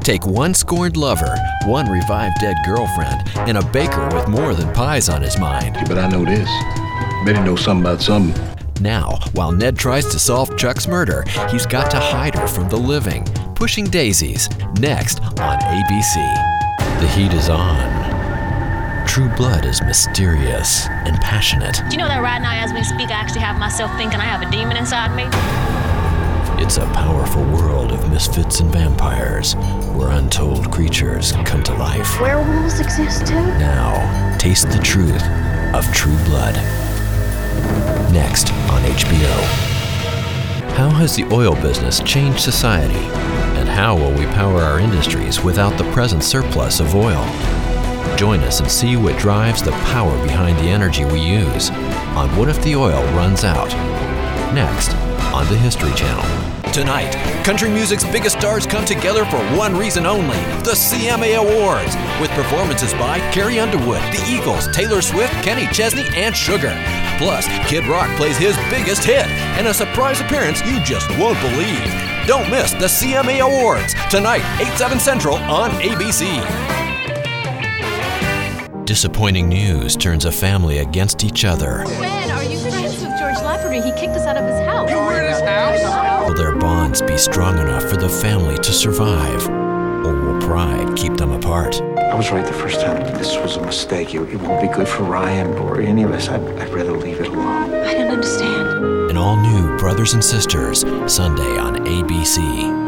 Take one scorned lover, one revived dead girlfriend, and a baker with more than pies on his mind. But I know this. Bet he knows something about something. Now, while Ned tries to solve Chuck's murder, he's got to hide her from the living. Pushing Daisies, next on ABC. The heat is on. True Blood is mysterious and passionate. Do you know that right now as we speak, I actually have myself thinking I have a demon inside me? It's a powerful world of misfits and vampires, where untold creatures come to life. Werewolves exist too? Now, taste the truth of True Blood. Next on HBO. How has the oil business changed society? And how will we power our industries without the present surplus of oil? Join us and see what drives the power behind the energy we use on What If the Oil Runs Out? Next on the History Channel. Tonight, country music's biggest stars come together for one reason only, the CMA Awards, with performances by Carrie Underwood, The Eagles, Taylor Swift, Kenny Chesney, and Sugar. Plus, Kid Rock plays his biggest hit, and a surprise appearance you just won't believe. Don't miss the CMA Awards, tonight, 8/7 Central on ABC. Disappointing news turns a family against each other. Fred, are you friends with George Lafferty? He kicked us out of his house. You were in his house? Will their bonds be strong enough for the family to survive? Or will pride keep them apart? I was right the first time. This was a mistake. It won't be good for Ryan or any of us. I'd rather leave it alone. I don't understand. An all-new Brothers and Sisters, Sunday on ABC.